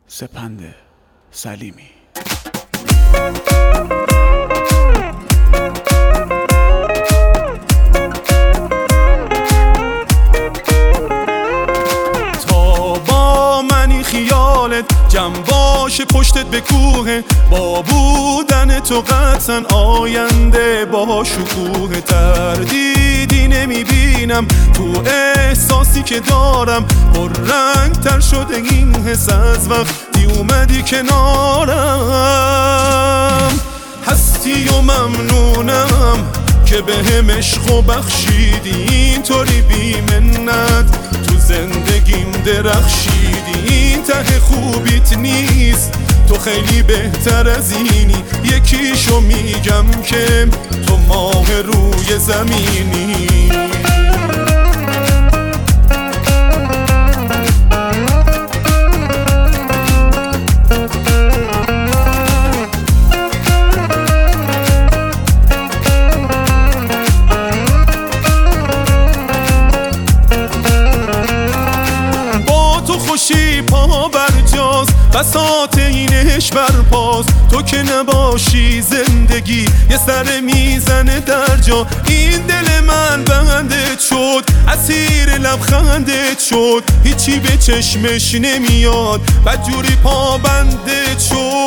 سپند سلیمی. تا با منی خیالت جمع باشه پشتت به کوه، با بودن تو قطعا آینده با شکوه. تردیدی نمیبینم تو احساسی که دارم، پر رنگ تر شده این حس از وقتی اومدی کنارم. هستی و ممنونم که بهم عشق و بخشیدی، اینطوری بی منت تو زندگیم درخشیدی. این ته خوبیت نیست، تو خیلی بهتر از اینی. یکیشو میگم که تو ماه روی زمینی. خوشی پا برجاست، بساط اینش برپاس. تو که نباشی زندگی یه سر میزنه در جا. این دل من بندت شد، اسیر لبخندت شد. هیچی به چشمش نمیاد، بدجوری پا بندت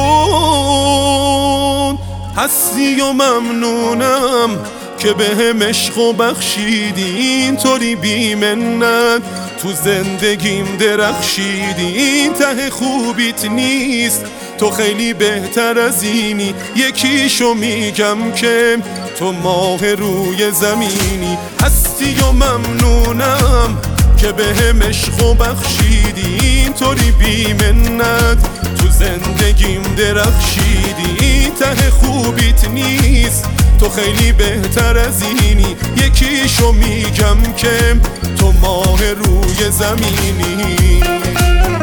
شد. هستی و ممنونم که بهم عشق و بخشیدی، اینطوری بی منت تو زندگیم درخشیدی. این ته خوبیت نیست، تو خیلی بهتر از اینی. یکیشو میگم که تو ماه روی زمینی. هستی و ممنونم که بهم عشق و بخشیدی، اینطوری بی منت تو زندگیم درخشیدی. این ته خوبیت نیست، تو خیلی بهتر از اینی. یکیشو میگم که تو ماه روی زمینی.